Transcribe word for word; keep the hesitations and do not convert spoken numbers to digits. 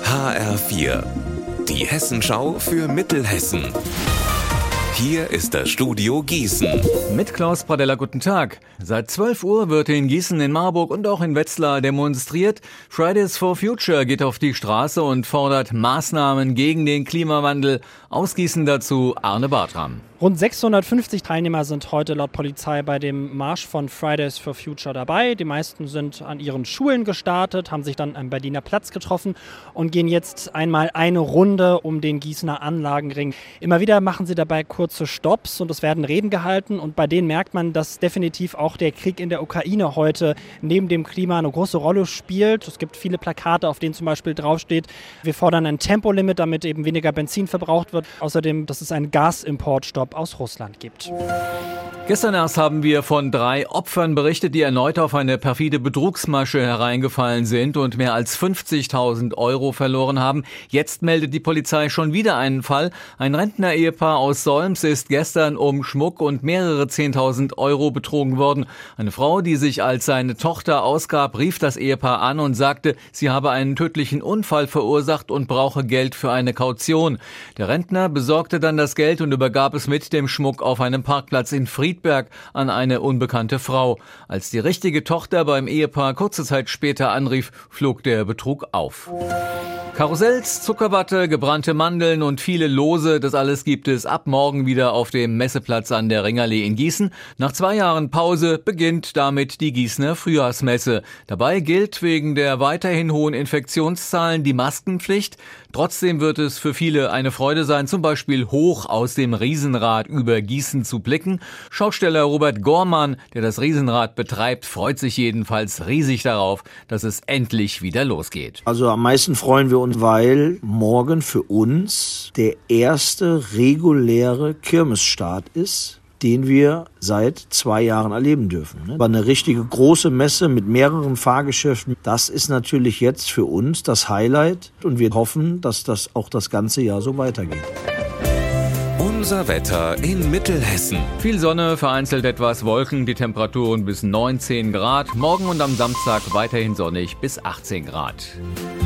H R vier, die Hessenschau für Mittelhessen. Hier ist das Studio Gießen. Mit Klaus Pradella, guten Tag. Seit zwölf Uhr wird in Gießen, in Marburg und auch in Wetzlar demonstriert. Fridays for Future geht auf die Straße und fordert Maßnahmen gegen den Klimawandel. Aus Gießen dazu Arne Bartram. Rund sechshundertfünfzig Teilnehmer sind heute laut Polizei bei dem Marsch von Fridays for Future dabei. Die meisten sind an ihren Schulen gestartet, haben sich dann am Berliner Platz getroffen und gehen jetzt einmal eine Runde um den Gießener Anlagenring. Immer wieder machen sie dabei kurze Stopps und es werden Reden gehalten. Und bei denen merkt man, dass definitiv auch der Krieg in der Ukraine heute neben dem Klima eine große Rolle spielt. Es gibt viele Plakate, auf denen zum Beispiel draufsteht, wir fordern ein Tempolimit, damit eben weniger Benzin verbraucht wird. Außerdem, dass es einen Gasimportstopp aus Russland gibt. Gestern erst haben wir von drei Opfern berichtet, die erneut auf eine perfide Betrugsmasche hereingefallen sind und mehr als fünfzigtausend Euro verloren haben. Jetzt meldet die Polizei schon wieder einen Fall. Ein Rentner-Ehepaar aus Solms ist gestern um Schmuck und mehrere zehntausend Euro betrogen worden. Eine Frau, die sich als seine Tochter ausgab, rief das Ehepaar an und sagte, sie habe einen tödlichen Unfall verursacht und brauche Geld für eine Kaution. Der Rentner besorgte dann das Geld und übergab es mit dem Schmuck auf einem Parkplatz in Friedberg an eine unbekannte Frau. Als die richtige Tochter beim Ehepaar kurze Zeit später anrief, flog der Betrug auf. Karussells, Zuckerwatte, gebrannte Mandeln und viele Lose, das alles gibt es ab morgen wieder auf dem Messeplatz an der Ringerlee in Gießen. Nach zwei Jahren Pause beginnt damit die Gießener Frühjahrsmesse. Dabei gilt wegen der weiterhin hohen Infektionszahlen die Maskenpflicht. Trotzdem wird es für viele eine Freude sein, zum Beispiel hoch aus dem Riesenrad über Gießen zu blicken. Schausteller Robert Gormann, der das Riesenrad betreibt, freut sich jedenfalls riesig darauf, dass es endlich wieder losgeht. Also am meisten freuen wir uns, weil morgen für uns der erste reguläre Kirmesstart ist, den wir seit zwei Jahren erleben dürfen. Aber eine richtige große Messe mit mehreren Fahrgeschäften, das ist natürlich jetzt für uns das Highlight und wir hoffen, dass das auch das ganze Jahr so weitergeht. Unser Wetter in Mittelhessen. Viel Sonne, vereinzelt etwas Wolken, die Temperaturen bis neunzehn Grad. Morgen und am Samstag weiterhin sonnig bis achtzehn Grad.